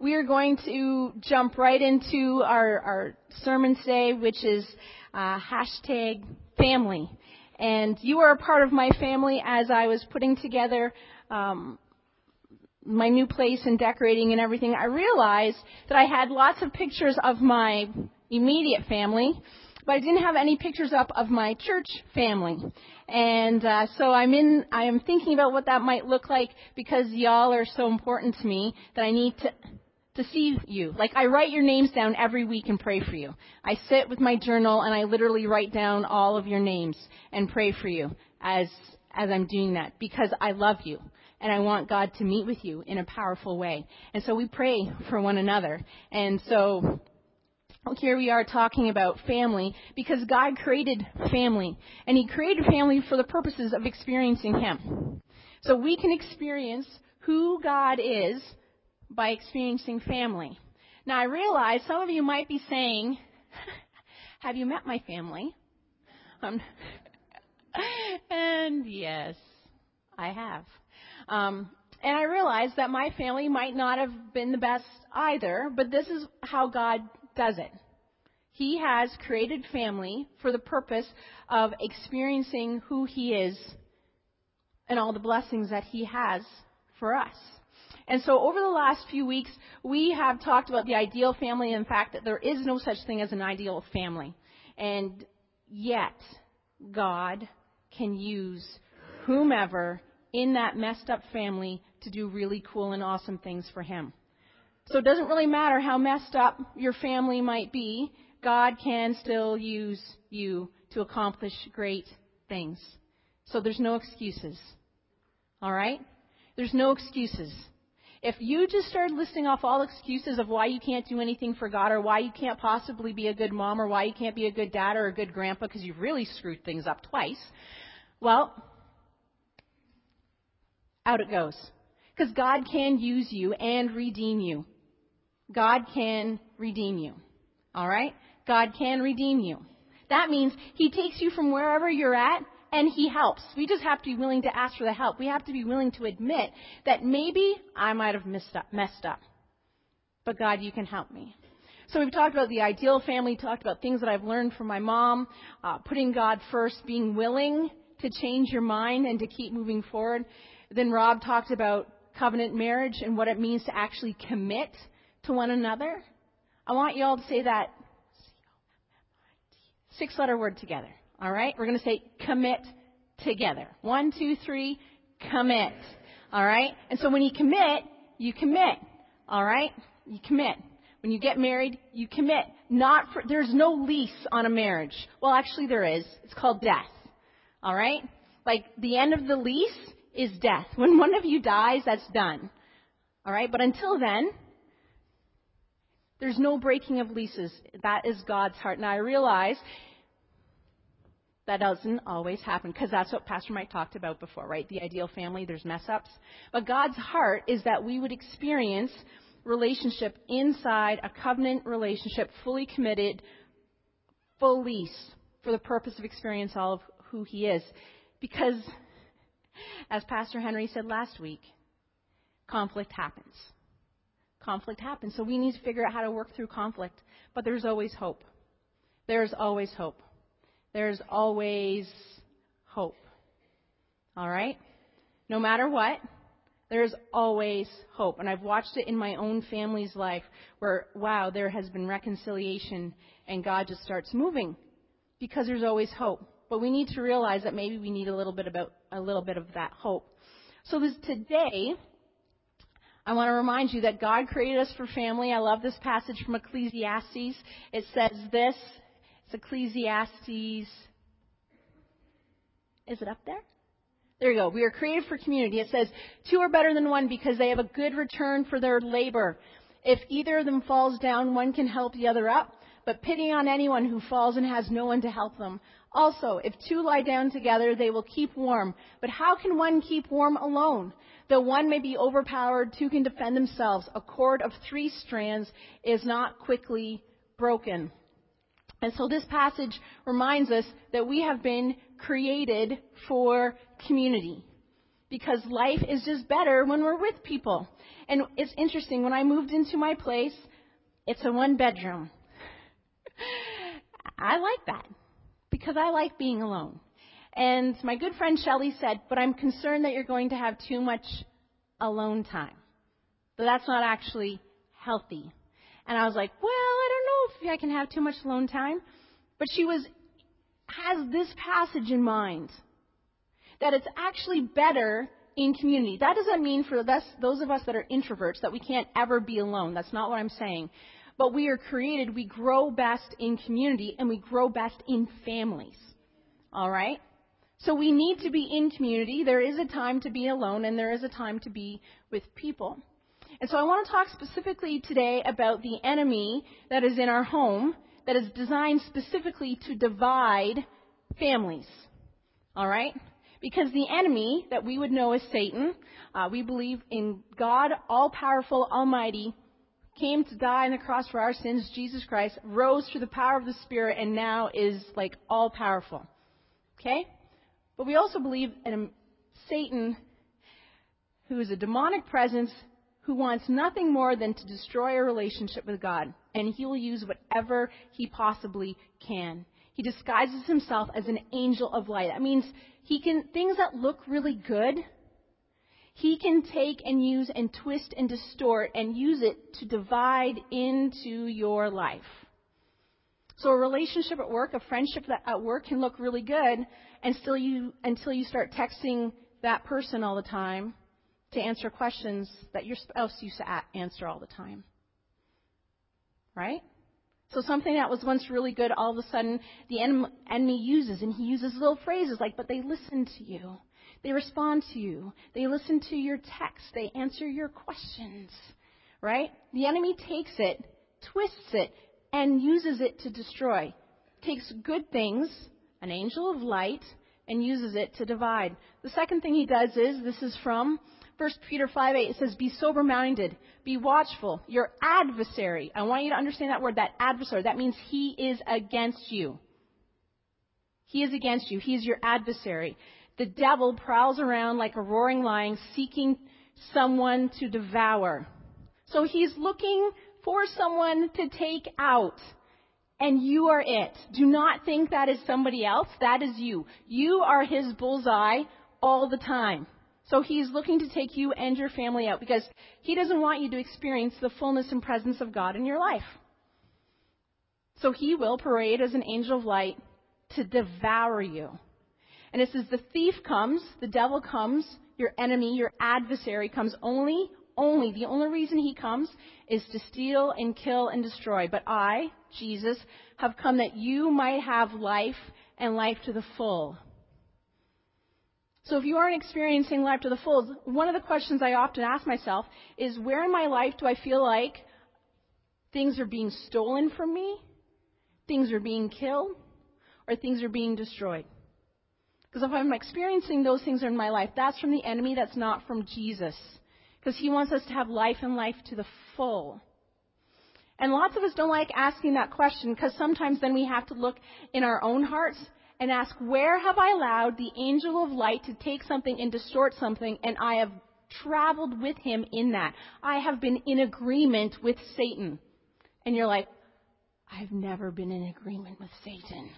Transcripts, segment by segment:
we are going to jump right into our sermon today, which is hashtag family. And you are a part of my family as I was putting together my new place and decorating and everything. I realized that I had lots of pictures of my immediate family, but I didn't have any pictures up of my church family. And so I am thinking about what that might look like, because y'all are so important to me that I need to see you. Like, I write your names down every week and pray for you. I sit with my journal and I literally write down all of your names and pray for you as I'm doing that, because I love you and I want God to meet with you in a powerful way. And so we pray for one another. And so here we are talking about family, because God created family, and He created family for the purposes of experiencing Him. So we can experience who God is by experiencing family. Now, I realize some of you might be saying, have you met my family? And yes, I have. And I realize that my family might not have been the best either, but this is how God does it. He has created family for the purpose of experiencing who He is and all the blessings that He has for us. And so over the last few weeks, we have talked about the ideal family and the fact that there is no such thing as an ideal family. And yet, God can use whomever in that messed up family to do really cool and awesome things for Him. So it doesn't really matter how messed up your family might be, God can still use you to accomplish great things. So there's no excuses. All right? There's no excuses. If you just started listing off all excuses of why you can't do anything for God, or why you can't possibly be a good mom, or why you can't be a good dad or a good grandpa because you've really screwed things up twice, well, out it goes. Because God can use you and redeem you. God can redeem you. All right? God can redeem you. That means He takes you from wherever you're at and He helps. We just have to be willing to ask for the help. We have to be willing to admit that maybe I might have messed up. But God, you can help me. So we've talked about the ideal family, talked about things that I've learned from my mom, putting God first, being willing to change your mind and to keep moving forward. Then Rob talked about covenant marriage and what it means to actually commit to one another. I want you all to say that 6-letter word together. All right? We're going to say commit together. 1, 2, 3, commit. All right? And so when you commit, you commit. All right? You commit. When you get married, you commit. There's no lease on a marriage. Well, actually there is. It's called death. All right? Like, the end of the lease is death. When one of you dies, that's done. All right? But until then, there's no breaking of leases. That is God's heart. Now, I realize that doesn't always happen, because that's what Pastor Mike talked about before, right? The ideal family, there's mess-ups. But God's heart is that we would experience relationship inside a covenant relationship, fully committed, full lease, for the purpose of experience all of who He is. Because, as Pastor Henry said last week, conflict happens. Conflict happens. So we need to figure out how to work through conflict. But there's always hope. There's always hope. There's always hope. All right? No matter what, there's always hope. And I've watched it in my own family's life where, wow, there has been reconciliation and God just starts moving because there's always hope. But we need to realize that maybe we need a little bit of that hope. So today, I want to remind you that God created us for family. I love this passage from Ecclesiastes. It says this. It's Ecclesiastes. Is it up there? There you go. We are created for community. It says, 2 are better than 1 because they have a good return for their labor. If either of them falls down, one can help the other up. But pity on anyone who falls and has no one to help them. Also, if 2 lie down together, they will keep warm. But how can one keep warm alone? Though one may be overpowered, 2 can defend themselves. A cord of 3 strands is not quickly broken. And so this passage reminds us that we have been created for community. because life is just better when we're with people. And it's interesting, when I moved into my place, it's a 1-bedroom. I like that because I like being alone. And my good friend Shelley said, but I'm concerned that you're going to have too much alone time. But that's not actually healthy. And I was like, well, I don't know if I can have too much alone time. But she has this passage in mind, that it's actually better in community. That doesn't mean for those of us that are introverts that we can't ever be alone. That's not what I'm saying. But we are created, we grow best in community, and we grow best in families. All right? So we need to be in community. There is a time to be alone, and there is a time to be with people. And so I want to talk specifically today about the enemy that is in our home, that is designed specifically to divide families. All right? Because the enemy that we would know as Satan, we believe in God, all-powerful, almighty, came to die on the cross for our sins. Jesus Christ rose through the power of the Spirit and now is like all-powerful. Okay? But we also believe in Satan, who is a demonic presence, who wants nothing more than to destroy a relationship with God. And he will use whatever he possibly can. He disguises himself as an angel of light. That means he can, things that look really good, he can take and use and twist and distort and use it to divide into your life. So a relationship at work, a friendship at work can look really good until you start texting that person all the time to answer questions that your spouse used to answer all the time. Right? So something that was once really good, all of a sudden the enemy uses, and he uses little phrases like, but they listen to you. They respond to you. They listen to your text. They answer your questions. Right? The enemy takes it, twists it, and uses it to destroy. Takes good things, an angel of light, and uses it to divide. The second thing he does is, this is from 1 Peter 5:8, it says, be sober-minded, be watchful. Your adversary, I want you to understand that word, that adversary, that means he is against you. He is against you. He is your adversary. The devil prowls around like a roaring lion, seeking someone to devour. So he's looking for someone to take out. And you are it. Do not think that is somebody else. That is you. You are his bullseye all the time. So he's looking to take you and your family out because he doesn't want you to experience the fullness and presence of God in your life. So he will parade as an angel of light to devour you. And it says the thief comes, the devil comes, your enemy, your adversary comes the only reason he comes is to steal and kill and destroy. But I, Jesus, have come that you might have life and life to the full. So if you aren't experiencing life to the full, one of the questions I often ask myself is, where in my life do I feel like things are being stolen from me, things are being killed, or things are being destroyed? Because if I'm experiencing those things in my life, that's from the enemy, that's not from Jesus. Because he wants us to have life and life to the full. And lots of us don't like asking that question because sometimes then we have to look in our own hearts and ask, where have I allowed the angel of light to take something and distort something, and I have traveled with him in that? I have been in agreement with Satan. And you're like, I've never been in agreement with Satan.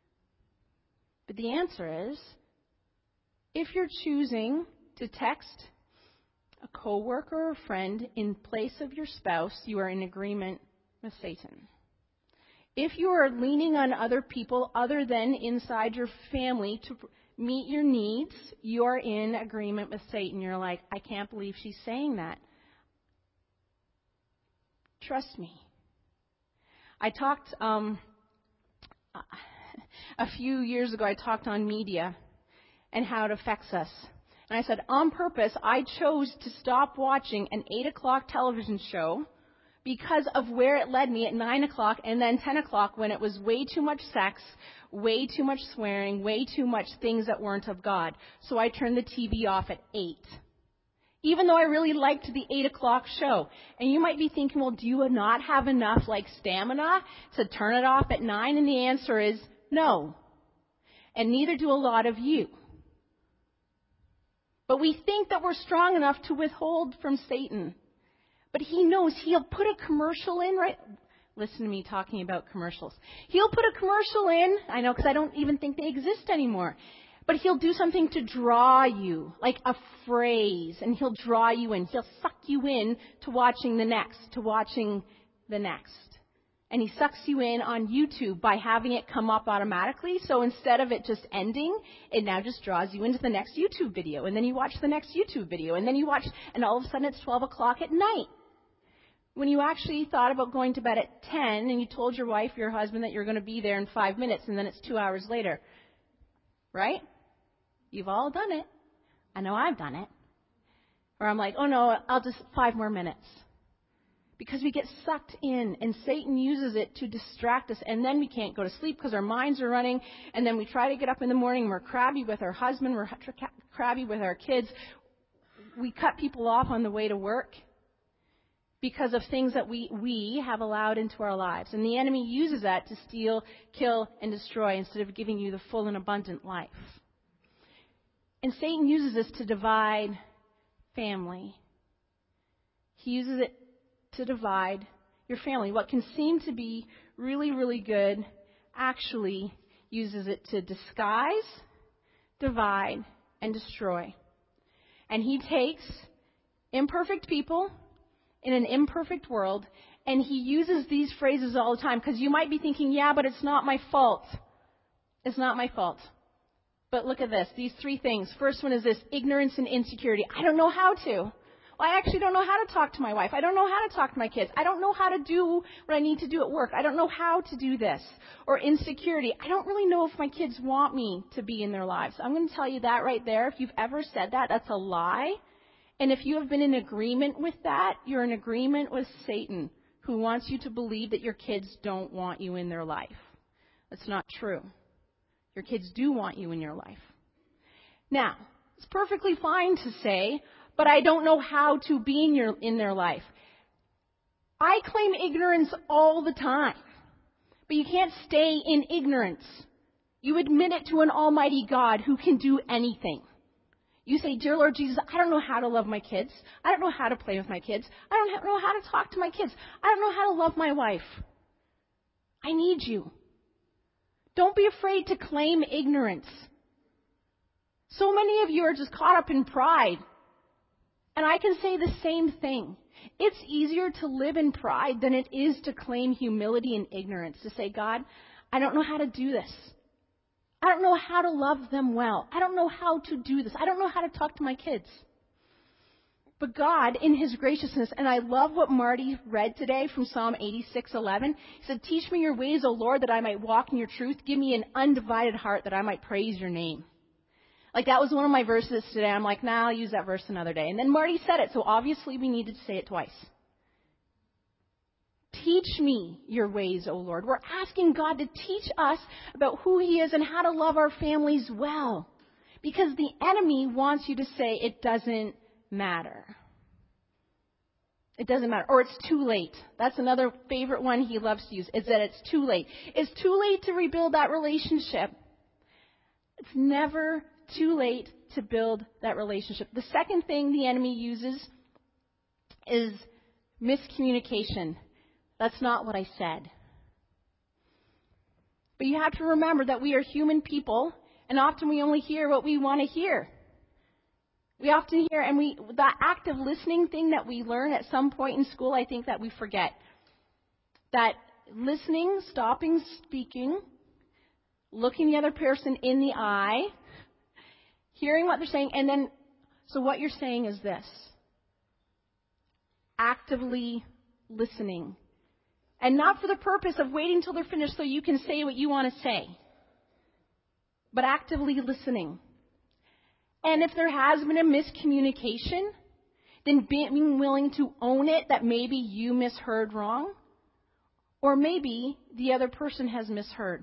But the answer is, if you're choosing to text a coworker or a friend in place of your spouse, you are in agreement with Satan. If you are leaning on other people other than inside your family to meet your needs, you are in agreement with Satan. You're like, I can't believe she's saying that. Trust me. I talked, a few years ago, I talked on media and how it affects us. And I said, on purpose, I chose to stop watching an 8 o'clock television show because of where it led me at 9 o'clock and then 10 o'clock when it was way too much sex, way too much swearing, way too much things that weren't of God. So I turned the TV off at 8. Even though I really liked the 8 o'clock show. And you might be thinking, well, do you not have enough stamina to turn it off at 9? And the answer is no. And neither do a lot of you. But we think that we're strong enough to withhold from Satan. But he knows he'll put a commercial in, right? Listen to me talking about commercials. He'll put a commercial in, I know, because I don't even think they exist anymore. But he'll do something to draw you, like a phrase, and he'll draw you in. He'll suck you in to watching the next, And he sucks you in on YouTube by having it come up automatically. So instead of it just ending, it now just draws you into the next YouTube video. And then you watch the next YouTube video. And then you watch, and all of a sudden it's 12 o'clock at night. When you actually thought about going to bed at 10 and you told your wife, your husband, that you're going to be there in 5 minutes, and then it's 2 hours later. Right? You've all done it. I know I've done it. Or I'm like, oh no, I'll just 5 more minutes. Because we get sucked in, and Satan uses it to distract us, and then we can't go to sleep because our minds are running, and then we try to get up in the morning, and we're crabby with our husband, we're crabby with our kids. We cut people off on the way to work because of things that we have allowed into our lives. And the enemy uses that to steal, kill, and destroy instead of giving you the full and abundant life. And Satan uses this to divide family. He uses it to divide your family. What can seem to be really, really good actually uses it to disguise, divide, and destroy. And he takes imperfect people in an imperfect world, and he uses these phrases all the time, because you might be thinking, yeah, but it's not my fault. It's not my fault. But look at this, these 3 things. First one is this: ignorance and insecurity. I don't know how to. Well, I actually don't know how to talk to my wife. I don't know how to talk to my kids. I don't know how to do what I need to do at work. I don't know how to do this. Or insecurity. I don't really know if my kids want me to be in their lives. I'm going to tell you that right there. If you've ever said that, that's a lie. And if you have been in agreement with that, you're in agreement with Satan, who wants you to believe that your kids don't want you in their life. That's not true. Your kids do want you in your life. Now, it's perfectly fine to say, but I don't know how to be in their life. I claim ignorance all the time. But you can't stay in ignorance. You admit it to an almighty God who can do anything. You say, dear Lord Jesus, I don't know how to love my kids. I don't know how to play with my kids. I don't know how to talk to my kids. I don't know how to love my wife. I need you. Don't be afraid to claim ignorance. So many of you are just caught up in pride. And I can say the same thing. It's easier to live in pride than it is to claim humility and ignorance. To say, God, I don't know how to do this. I don't know how to love them well. I don't know how to do this. I don't know how to talk to my kids. But God, in His graciousness, and I love what Marty read today from Psalm 86:11. He said, teach me your ways, O Lord, that I might walk in your truth. Give me an undivided heart that I might praise your name. Like, that was one of my verses today. I'm like, I'll use that verse another day. And then Marty said it, so obviously we needed to say it twice. Teach me your ways, O Lord. We're asking God to teach us about who He is and how to love our families well. Because the enemy wants you to say it doesn't matter. It doesn't matter. Or it's too late. That's another favorite one he loves to use, is that it's too late. It's too late to rebuild that relationship. It's never too late to build that relationship. The second thing the enemy uses is miscommunication. That's not what I said. But you have to remember that we are human people, and often we only hear what we want to hear. We often hear, and that active listening thing that we learn at some point in school, I think that we forget. That listening, stopping speaking, looking the other person in the eye, hearing what they're saying, and then, so what you're saying is this. Actively listening. And not for the purpose of waiting till they're finished so you can say what you want to say. But actively listening. And if there has been a miscommunication, then being willing to own it that maybe you misheard wrong. Or maybe the other person has misheard.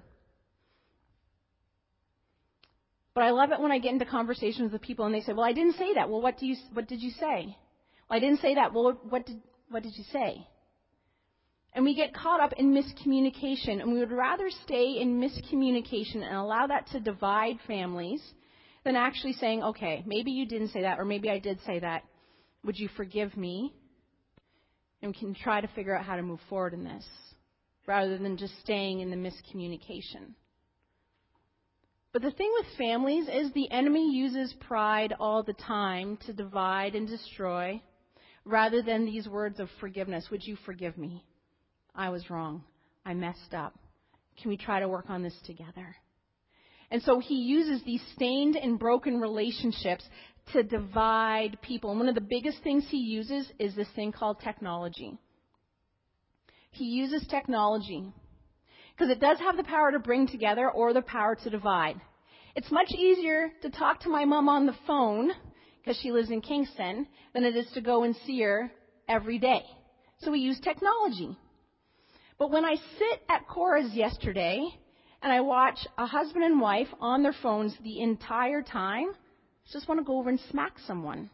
But I love it when I get into conversations with people and they say, well, I didn't say that. Well, what did you say? Well, I didn't say that. Well, what did you say? And we get caught up in miscommunication, and we would rather stay in miscommunication and allow that to divide families than actually saying, okay, maybe you didn't say that, or maybe I did say that. Would you forgive me? And we can try to figure out how to move forward in this, rather than just staying in the miscommunication. But the thing with families is the enemy uses pride all the time to divide and destroy, rather than these words of forgiveness. Would you forgive me? I was wrong. I messed up. Can we try to work on this together? And so he uses these stained and broken relationships to divide people. And one of the biggest things he uses is this thing called technology. He uses technology because it does have the power to bring together or the power to divide. It's much easier to talk to my mom on the phone, because she lives in Kingston, than it is to go and see her every day. So we use technology. But when I sit at Cora's yesterday and I watch a husband and wife on their phones the entire time, I just want to go over and smack someone.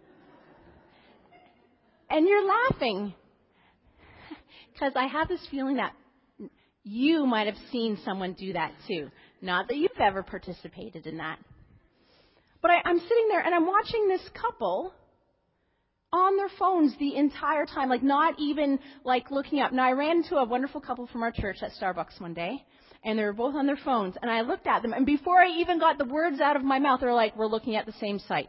And you're laughing, because I have this feeling that you might have seen someone do that too. Not that you've ever participated in that. But I'm sitting there and I'm watching this couple on their phones the entire time, like not even like looking up. Now, I ran into a wonderful couple from our church at Starbucks one day, and they were both on their phones, and I looked at them, and before I even got the words out of my mouth, they were like, we're looking at the same site.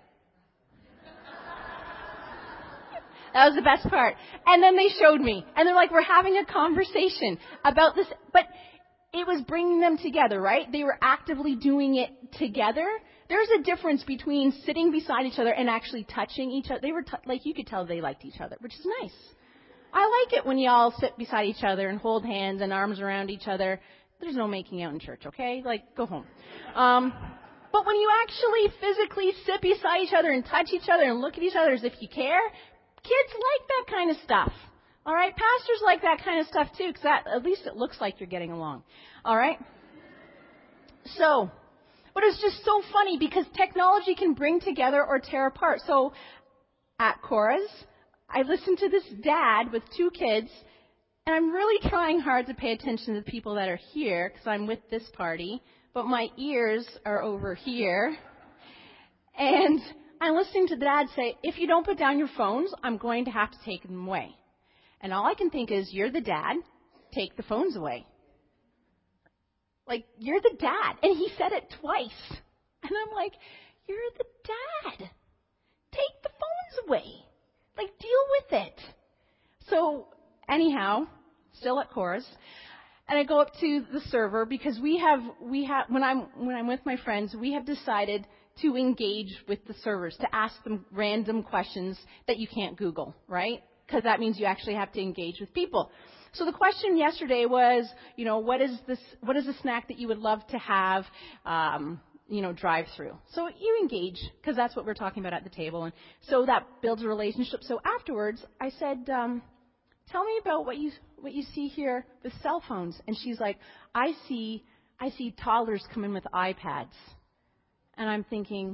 That was the best part. And then they showed me, and they're like, we're having a conversation about this, but it was bringing them together, right? They were actively doing it together. There's a difference between sitting beside each other and actually touching each other. They were like, you could tell they liked each other, which is nice. I like it when you all sit beside each other and hold hands and arms around each other. There's no making out in church, okay? Like, go home. But when you actually physically sit beside each other and touch each other and look at each other as if you care, kids like that kind of stuff. All right? Pastors like that kind of stuff too, because at least it looks like you're getting along. All right? So, but it's just so funny because technology can bring together or tear apart. So, at Cora's, I listened to this dad with 2 kids, and I'm really trying hard to pay attention to the people that are here because I'm with this party, but my ears are over here. And I'm listening to the dad say, if you don't put down your phones, I'm going to have to take them away. And all I can think is, you're the dad, take the phones away. Like, you're the dad. And he said it twice. And I'm like, you're the dad. Take the phones away. Like, deal with it. So, anyhow, still at Cora's, and I go up to the server because we have when I'm with my friends, we have decided to engage with the servers, to ask them random questions that you can't Google, right? Because that means you actually have to engage with people. So the question yesterday was, what is a snack that you would love to have, drive through? So you engage, because that's what we're talking about at the table. And so that builds a relationship. So afterwards, I said, tell me about what you see here with cell phones. And she's like, I see toddlers come in with iPads. And I'm thinking,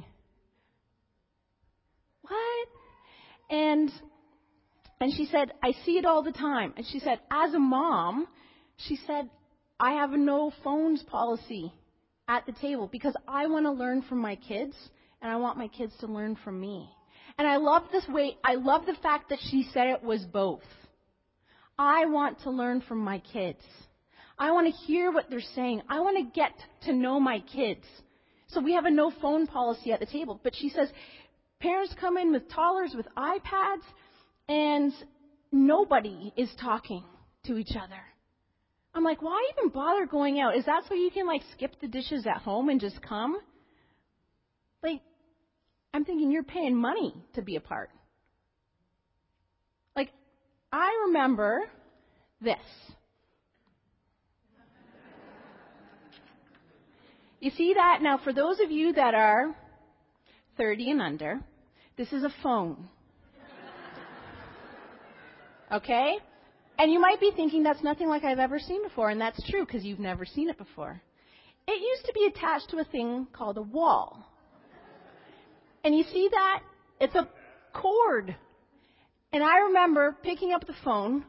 what? And she said, I see it all the time. And she said, as a mom, she said, I have a no phones policy at the table because I want to learn from my kids and I want my kids to learn from me. And I love this way. I love the fact that she said it was both. I want to learn from my kids. I want to hear what they're saying. I want to get to know my kids. So we have a no phone policy at the table. But she says, parents come in with toddlers with iPads and nobody is talking to each other. I'm like, why even bother going out? Is that so you can skip the dishes at home and just come? I'm thinking you're paying money to be a part. I remember this. You see that? Now, for those of you that are 30 and under, this is a phone. Okay? And you might be thinking that's nothing like I've ever seen before, and that's true because you've never seen it before. It used to be attached to a thing called a wall. And you see that? It's a cord. And I remember picking up the phone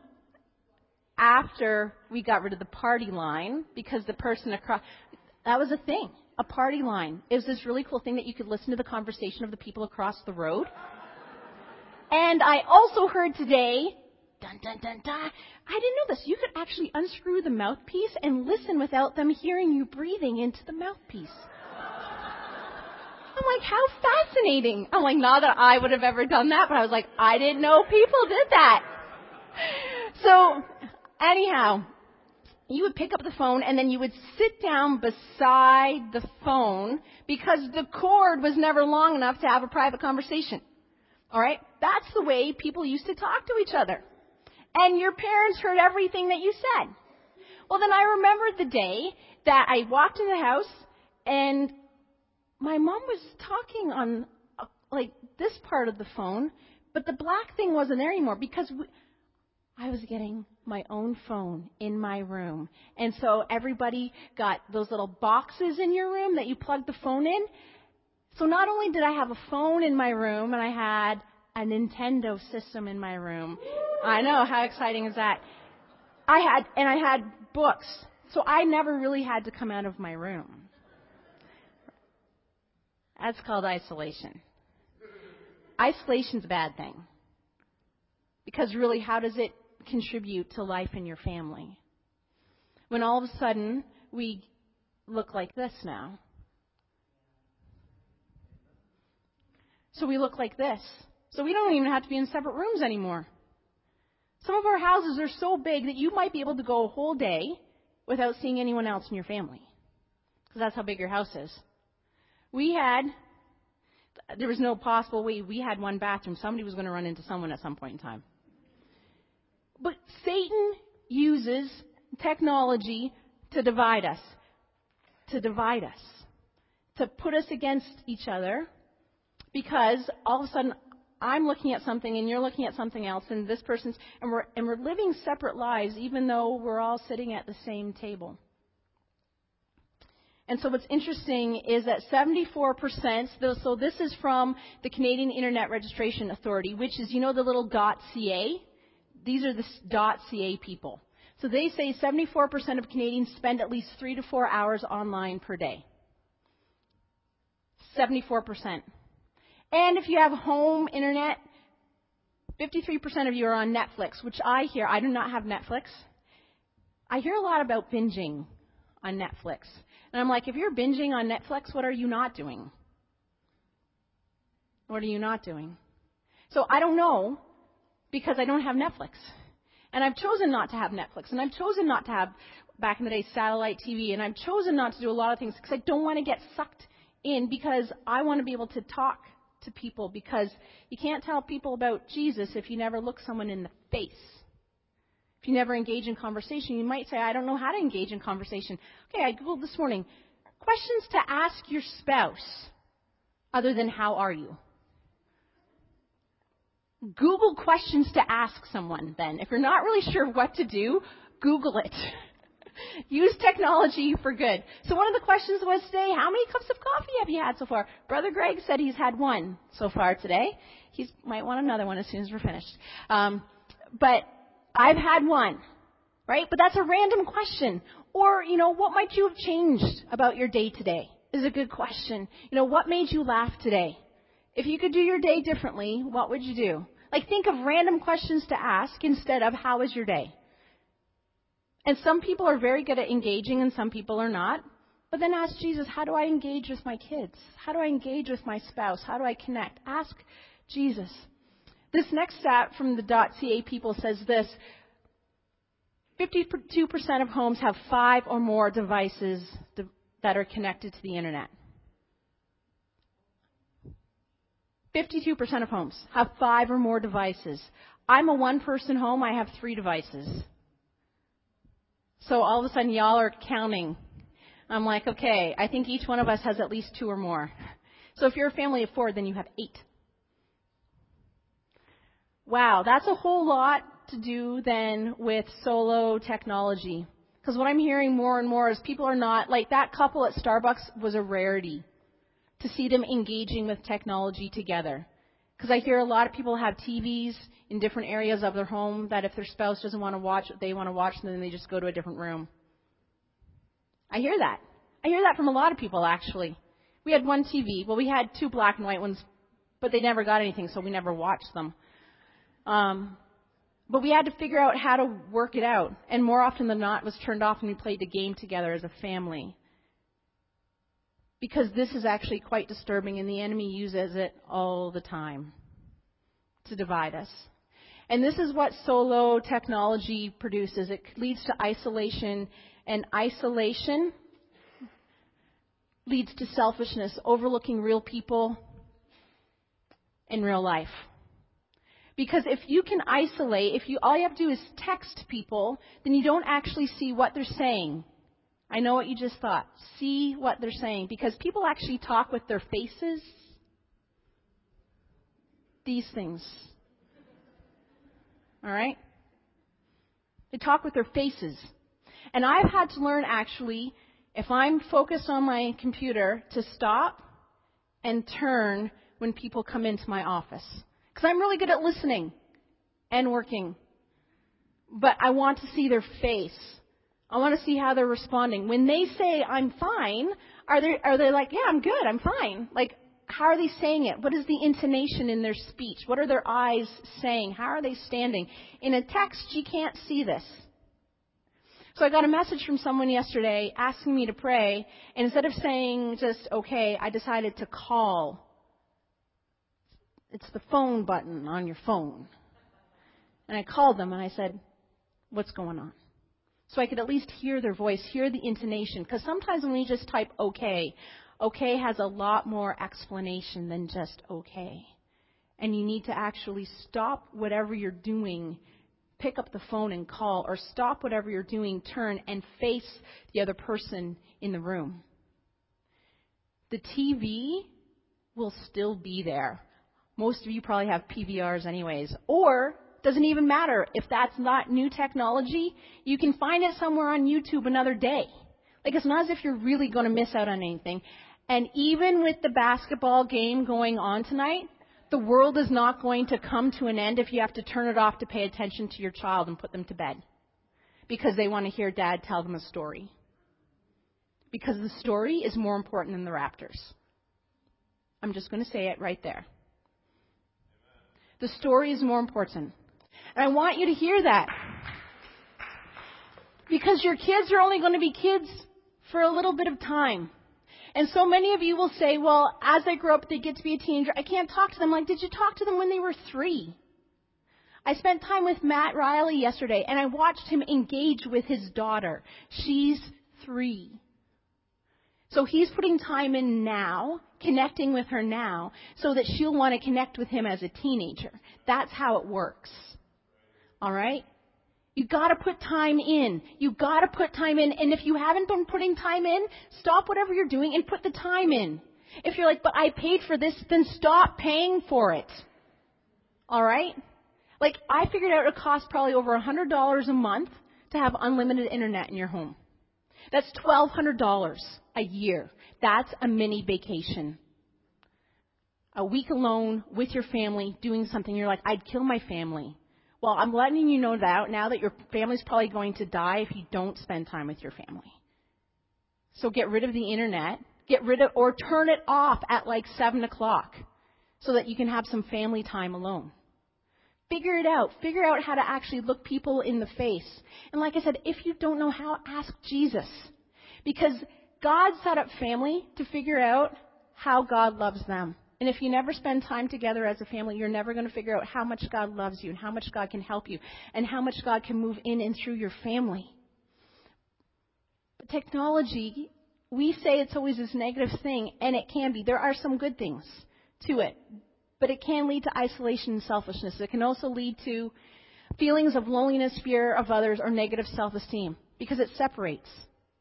after we got rid of the party line because the person across, that was a thing. a party line. It was this really cool thing that you could listen to the conversation of the people across the road. And I also heard today, dun, dun, dun, dun, I didn't know this. You could actually unscrew the mouthpiece and listen without them hearing you breathing into the mouthpiece. I'm like, how fascinating. I'm like, not that I would have ever done that, but I was like, I didn't know people did that. So, anyhow, you would pick up the phone and then you would sit down beside the phone because the cord was never long enough to have a private conversation. All right? That's the way people used to talk to each other. And your parents heard everything that you said. Well, then I remembered the day that I walked in the house and my mom was talking on like this part of the phone, but the black thing wasn't there anymore because I was getting my own phone in my room. And so everybody got those little boxes in your room that you plug the phone in. So not only did I have a phone in my room, and I had a Nintendo system in my room. I know, how exciting is that? I had books. So I never really had to come out of my room. That's called isolation. Isolation's a bad thing. Because really, how does it contribute to life in your family? When all of a sudden, we look like this now. So we look like this. So we don't even have to be in separate rooms anymore. Some of our houses are so big that you might be able to go a whole day without seeing anyone else in your family. Because that's how big your house is. There was no possible way. We had one bathroom. Somebody was going to run into someone at some point in time. But Satan uses technology to divide us. To put us against each other. Because all of a sudden, I'm looking at something and you're looking at something else, and this person's, and we're living separate lives, even though we're all sitting at the same table. And so what's interesting is that 74%, so this is from the Canadian Internet Registration Authority, which is, the little .ca? These are the .ca people. So they say 74% of Canadians spend at least 3 to 4 hours online per day. 74%. And if you have home internet, 53% of you are on Netflix, which I do not have Netflix. I hear a lot about binging on Netflix. And I'm like, if you're binging on Netflix, what are you not doing? What are you not doing? So I don't know, because I don't have Netflix. And I've chosen not to have Netflix. And I've chosen not to have, back in the day, satellite TV. And I've chosen not to do a lot of things because I don't want to get sucked in, because I want to be able to talk to people, because you can't tell people about Jesus if you never look someone in the face. If you never engage in conversation, you might say, I don't know how to engage in conversation. Okay, I Googled this morning, questions to ask your spouse other than how are you? Google questions to ask someone then. If you're not really sure what to do, Google it. Use technology for good. So one of the questions was today, how many cups of coffee have you had so far? Brother Greg said he's had one so far today. He might want another one as soon as we're finished. But I've had one, right? But that's a random question. Or, what might you have changed about your day today is a good question. What made you laugh today? If you could do your day differently, what would you do? Like, think of random questions to ask instead of how was your day? And some people are very good at engaging and some people are not. But then ask Jesus, how do I engage with my kids? How do I engage with my spouse? How do I connect? Ask Jesus. This next stat from the .ca people says this: 52% of homes have 5 or more devices that are connected to the internet. 52% of homes have 5 or more devices. I'm a one-person home. I have 3 devices. So all of a sudden, y'all are counting. I'm like, okay, I think each one of us has at least 2 or more. So if you're a family of 4, then you have 8. Wow, that's a whole lot to do then with solo technology. Because what I'm hearing more and more is people are not, like that couple at Starbucks was a rarity to see them engaging with technology together. Because I hear a lot of people have TVs in different areas of their home that if their spouse doesn't want to watch what they want to watch, then they just go to a different room. I hear that. I hear that from a lot of people, actually. We had one TV. Well, we had 2 black and white ones, but they never got anything, so we never watched them. But we had to figure out how to work it out. And more often than not, it was turned off and we played the game together as a family. Because this is actually quite disturbing, and the enemy uses it all the time to divide us. And this is what solo technology produces. It leads to isolation, and isolation leads to selfishness, overlooking real people in real life. Because if you can isolate, all you have to do is text people, then you don't actually see what they're saying. I know what you just thought. See what they're saying. Because people actually talk with their faces. These things. All right? They talk with their faces. And I've had to learn, actually, if I'm focused on my computer, to stop and turn when people come into my office. Because I'm really good at listening and working. But I want to see their face. I want to see how they're responding. When they say, I'm fine, are they like, yeah, I'm good, I'm fine? Like, how are they saying it? What is the intonation in their speech? What are their eyes saying? How are they standing? In a text, you can't see this. So I got a message from someone yesterday asking me to pray, and instead of saying just, okay, I decided to call. It's the phone button on your phone. And I called them and I said, what's going on? So I could at least hear their voice, hear the intonation. Because sometimes when we just type okay has a lot more explanation than just okay. And you need to actually stop whatever you're doing, pick up the phone and call, or stop whatever you're doing, turn and face the other person in the room. The TV will still be there. Most of you probably have PVRs anyways. Or, doesn't even matter. If that's not new technology, you can find it somewhere on YouTube another day. Like, it's not as if you're really going to miss out on anything. And even with the basketball game going on tonight, the world is not going to come to an end if you have to turn it off to pay attention to your child and put them to bed. Because they want to hear Dad tell them a story. Because the story is more important than the Raptors. I'm just going to say it right there. The story is more important. And I want you to hear that. Because your kids are only going to be kids for a little bit of time. And so many of you will say, well, as they grow up, they get to be a teenager. I can't talk to them. Like, did you talk to them when they were 3? I spent time with Matt Riley yesterday, and I watched him engage with his daughter. She's 3. So he's putting time in now, connecting with her now, so that she'll want to connect with him as a teenager. That's how it works. All right? You got to put time in. You got to put time in. And if you haven't been putting time in, stop whatever you're doing and put the time in. If you're like, but I paid for this, then stop paying for it. All right? Like, I figured out it costs probably over $100 a month to have unlimited internet in your home. That's $1,200 a year. That's a mini vacation. A week alone with your family doing something. You're like, I'd kill my family. Well, I'm letting you know that now that your family's probably going to die if you don't spend time with your family. So get rid of the internet. Or turn it off at like 7 o'clock so that you can have some family time alone. Figure it out. Figure out how to actually look people in the face. And like I said, if you don't know how, ask Jesus. Because God set up family to figure out how God loves them. And if you never spend time together as a family, you're never going to figure out how much God loves you and how much God can help you and how much God can move in and through your family. But technology, we say it's always this negative thing, and it can be. There are some good things to it. But it can lead to isolation and selfishness. It can also lead to feelings of loneliness, fear of others, or negative self-esteem because it separates.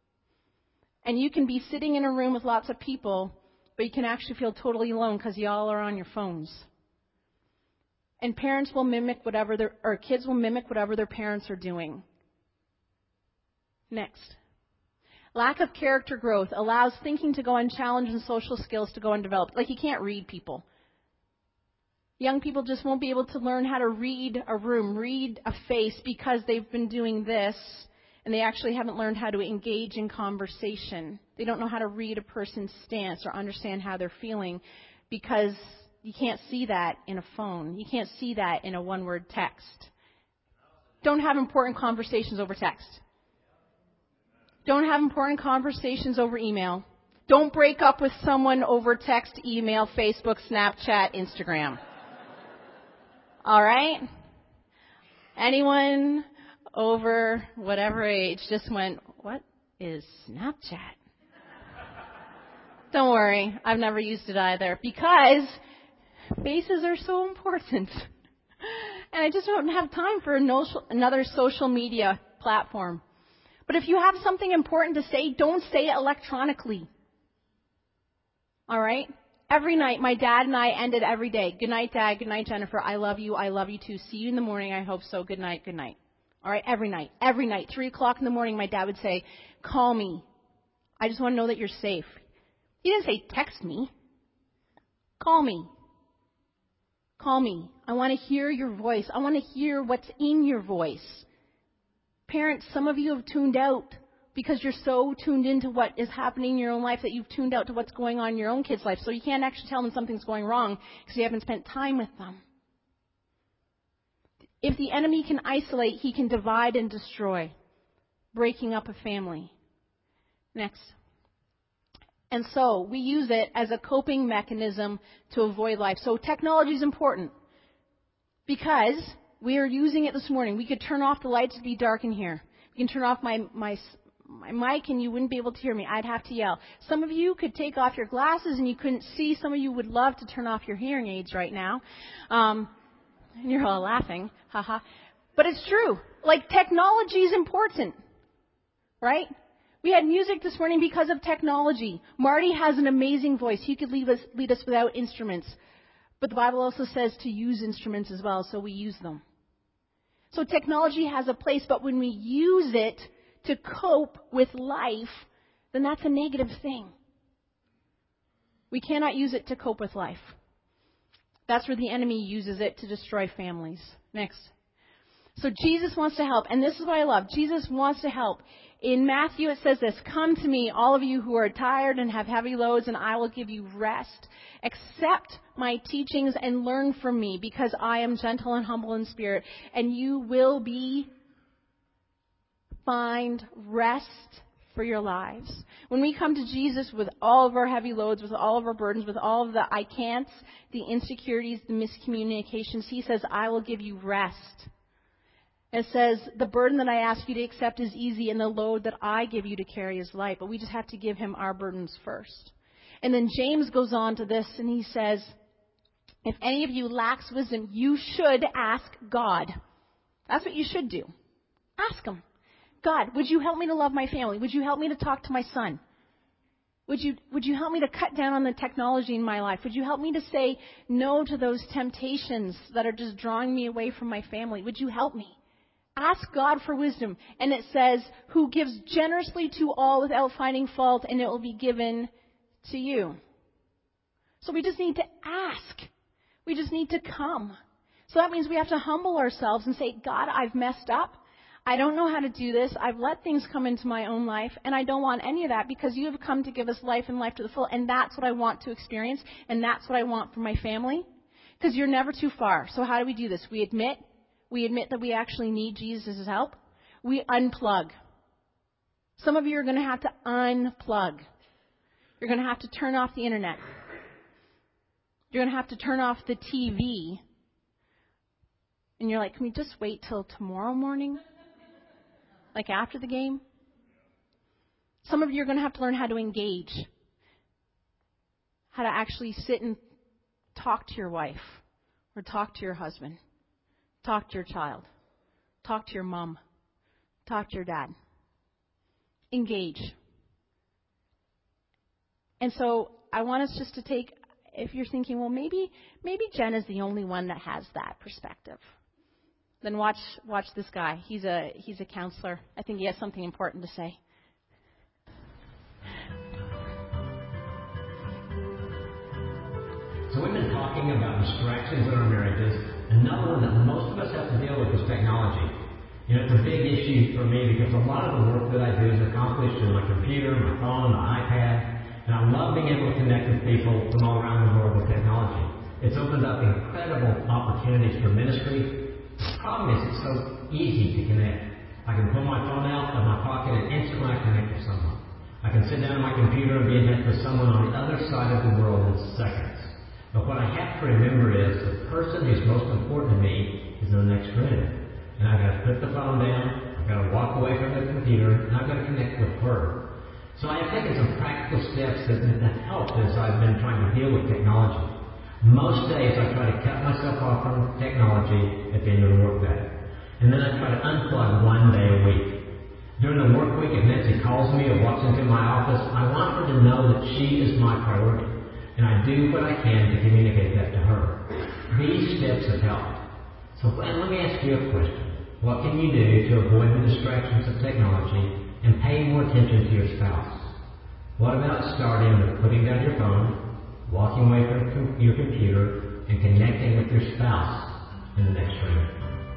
And you can be sitting in a room with lots of people, but you can actually feel totally alone because you all are on your phones. And parents will mimic kids will mimic whatever their parents are doing. Next. Lack of character growth allows thinking to go unchallenged and social skills to go undeveloped. Like, you can't read people. Young people just won't be able to learn how to read a room, read a face, because they've been doing this And they actually haven't learned how to engage in conversation. They don't know how to read a person's stance or understand how they're feeling, because you can't see that in a phone. You can't see that in a one-word text. Don't have important conversations over text. Don't have important conversations over email. Don't break up with someone over text, email, Facebook, Snapchat, Instagram. All right? Anyone over whatever age just went, what is Snapchat? Don't worry, I've never used it either, because faces are so important. And I just don't have time for another social media platform. But if you have something important to say, don't say it electronically. All right? Every night, my dad and I ended every day. Good night, Dad. Good night, Jennifer. I love you. I love you too. See you in the morning. I hope so. Good night. Good night. All right? Every night. Every night. 3 o'clock in the morning, my dad would say, call me. I just want to know that you're safe. He didn't say text me. Call me. Call me. I want to hear your voice. I want to hear what's in your voice. Parents, some of you have tuned out because you're so tuned into what is happening in your own life that you've tuned out to what's going on in your own kid's life. So you can't actually tell them something's going wrong because you haven't spent time with them. If the enemy can isolate, he can divide and destroy, breaking up a family. Next. And so we use it as a coping mechanism to avoid life. So technology is important because we are using it this morning. We could turn off the lights, it'd be dark in here. We can turn off my mic and you wouldn't be able to hear me. I'd have to yell. Some of you could take off your glasses and you couldn't see. Some of you would love to turn off your hearing aids right now. And you're all laughing. Haha. But it's true. Like, technology is important. Right? We had music this morning because of technology. Marty has an amazing voice. He could lead us without instruments. But the Bible also says to use instruments as well, so we use them. So technology has a place, but when we use it to cope with life, then that's a negative thing. We cannot use it to cope with life. That's where the enemy uses it to destroy families. Next. So Jesus wants to help, and this is what I love. Jesus wants to help. In Matthew it says this, come to me, all of you who are tired and have heavy loads, and I will give you rest. Accept my teachings and learn from me, because I am gentle and humble in spirit, and you will find rest for your lives. When we come to Jesus with all of our heavy loads, with all of our burdens, with all of the I can'ts, the insecurities, the miscommunications, he says, I will give you rest. It says, the burden that I ask you to accept is easy, and the load that I give you to carry is light. But we just have to give him our burdens first. And then James goes on to this, and he says, if any of you lacks wisdom, you should ask God. That's what you should do. Ask him. God, would you help me to love my family? Would you help me to talk to my son? Would you help me to cut down on the technology in my life? Would you help me to say no to those temptations that are just drawing me away from my family? Would you help me? Ask God for wisdom. And it says, who gives generously to all without finding fault, and it will be given to you. So we just need to ask. We just need to come. So that means we have to humble ourselves and say, God, I've messed up. I don't know how to do this. I've let things come into my own life, and I don't want any of that, because you have come to give us life and life to the full, and that's what I want to experience, and that's what I want for my family, because you're never too far. So how do we do this? We admit that we actually need Jesus' help. We unplug. Some of you are going to have to unplug. You're going to have to turn off the internet. You're going to have to turn off the TV. And you're like, can we just wait till tomorrow morning? Like after the game? Some of you are going to have to learn how to engage. How to actually sit and talk to your wife. Or talk to your husband. Talk to your child. Talk to your mom. Talk to your dad. Engage. And so I want us just to take, if you're thinking, well, maybe Jen is the only one that has that perspective. Then watch this guy. He's a counselor. I think he has something important to say. So we've been talking about distractions in our marriages. Another one that most of us have to deal with is technology. You know, it's a big issue for me because a lot of the work that I do is accomplished through my computer, my phone, my iPad, and I love being able to connect with people from all around the world with technology. It's opened up incredible opportunities for ministry. The problem is it's so easy to connect. I can pull my phone out of my pocket and instantly I connect with someone. I can sit down on my computer and be in touch with someone on the other side of the world in seconds. But what I have to remember is the person who's most important to me is the next room. And I've got to put the phone down, I've got to walk away from the computer, and I've got to connect with her. So I have taken some practical steps that have helped as I've been trying to deal with technology. Most days I try to cut myself off from technology at the end of the workday. And then I try to unplug one day a week. During the work week, if Nancy calls me or walks into my office, I want her to know that she is my priority. And I do what I can to communicate that to her. These steps have helped. So let me ask you a question. What can you do to avoid the distractions of technology and pay more attention to your spouse? What about starting with putting down your phone, walking away from your computer, and connecting with your spouse in the next room?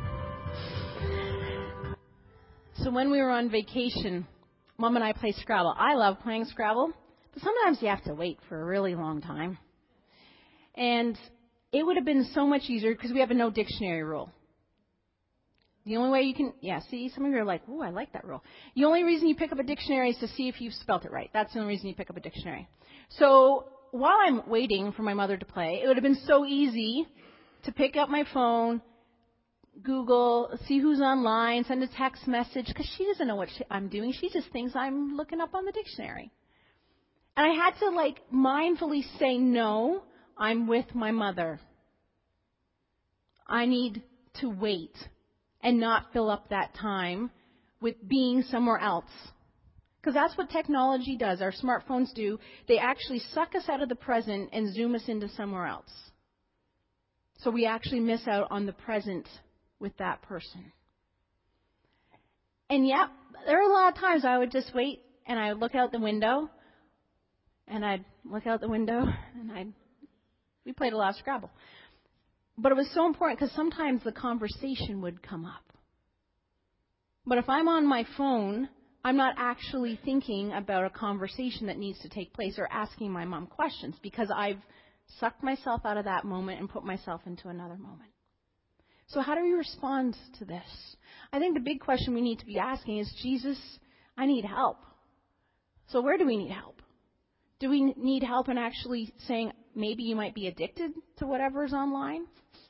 So when we were on vacation, Mom and I played Scrabble. I love playing Scrabble, but sometimes you have to wait for a really long time. And it would have been so much easier because we have a no dictionary rule. The only way you can, some of you are like, ooh, I like that rule. The only reason you pick up a dictionary is to see if you've spelt it right. That's the only reason you pick up a dictionary. So while I'm waiting for my mother to play, it would have been so easy to pick up my phone, Google, see who's online, send a text message, because she doesn't know what I'm doing. She just thinks I'm looking up on the dictionary. And I had to mindfully say, no, I'm with my mother. I need to wait and not fill up that time with being somewhere else. Because that's what technology does. Our smartphones do. They actually suck us out of the present and zoom us into somewhere else. So we actually miss out on the present with that person. And there are a lot of times I would just wait and I would look out the window and we played a lot of Scrabble. But it was so important because sometimes the conversation would come up. But if I'm on my phone, I'm not actually thinking about a conversation that needs to take place or asking my mom questions because I've sucked myself out of that moment and put myself into another moment. So how do we respond to this? I think the big question we need to be asking is, Jesus, I need help. So where do we need help? Do we need help in actually saying maybe you might be addicted to whatever's online?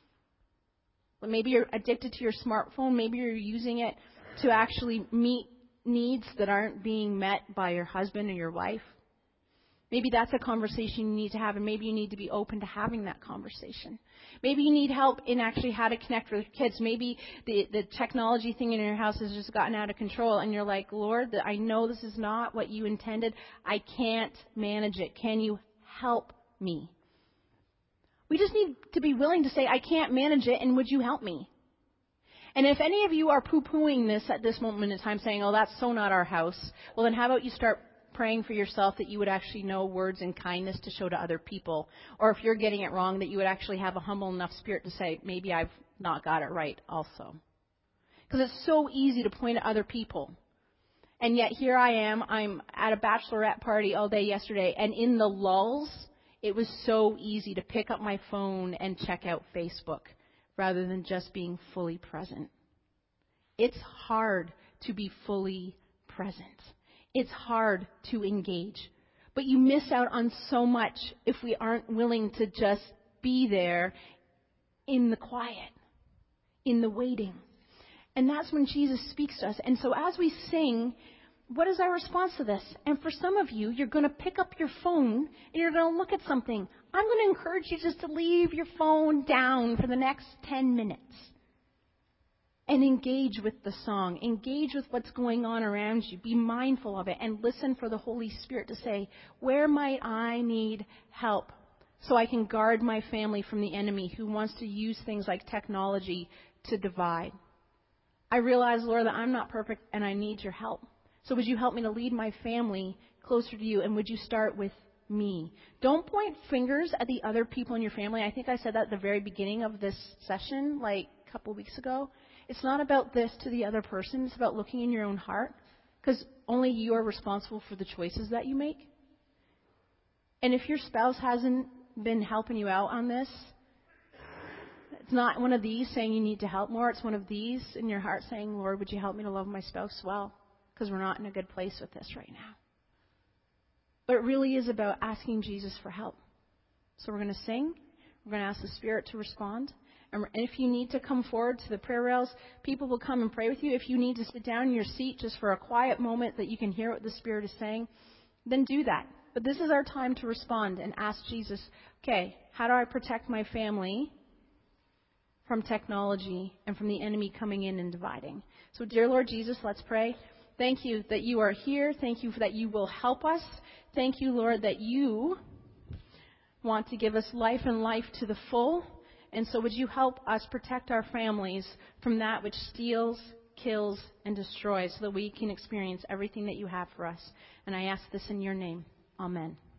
Well, maybe you're addicted to your smartphone. Maybe you're using it to actually meet needs that aren't being met by your husband or your wife. Maybe that's a conversation you need to have, and maybe you need to be open to having that conversation. Maybe you need help in actually how to connect with your kids. Maybe the technology thing in your house has just gotten out of control, and you're like, Lord, I know this is not what you intended. I can't manage it. Can you help me? We just need to be willing to say, I can't manage it, and would you help me? And if any of you are poo-pooing this at this moment in time, saying, oh, that's so not our house, well, then how about you start praying for yourself that you would actually know words and kindness to show to other people. Or if you're getting it wrong, that you would actually have a humble enough spirit to say, maybe I've not got it right also. Because it's so easy to point at other people. And yet here I am, I'm at a bachelorette party all day yesterday, and in the lulls, it was so easy to pick up my phone and check out Facebook rather than just being fully present. It's hard to be fully present. It's hard to engage. But you miss out on so much if we aren't willing to just be there in the quiet, in the waiting. And that's when Jesus speaks to us. And so as we sing, what is our response to this? And for some of you, you're going to pick up your phone and you're going to look at something. I'm going to encourage you just to leave your phone down for the next 10 minutes. And engage with the song. Engage with what's going on around you. Be mindful of it and listen for the Holy Spirit to say, where might I need help so I can guard my family from the enemy who wants to use things like technology to divide? I realize, Lord, that I'm not perfect and I need your help. So would you help me to lead my family closer to you, and would you start with me? Don't point fingers at the other people in your family. I think I said that at the very beginning of this session, like a couple weeks ago. it's not about this to the other person. It's about looking in your own heart, because only you are responsible for the choices that you make. And if your spouse hasn't been helping you out on this, it's not one of these saying you need to help more. It's one of these in your heart saying, Lord, would you help me to love my spouse well? Because we're not in a good place with this right now. But it really is about asking Jesus for help. So we're going to sing. We're going to ask the Spirit to respond. And if you need to come forward to the prayer rails, people will come and pray with you. If you need to sit down in your seat just for a quiet moment that you can hear what the Spirit is saying, then do that. But this is our time to respond and ask Jesus, okay, how do I protect my family from technology and from the enemy coming in and dividing? So, dear Lord Jesus, let's pray. Thank you that you are here. Thank you that you will help us. Thank you, Lord, that you want to give us life and life to the full. And so would you help us protect our families from that which steals, kills, and destroys, so that we can experience everything that you have for us. And I ask this in your name. Amen.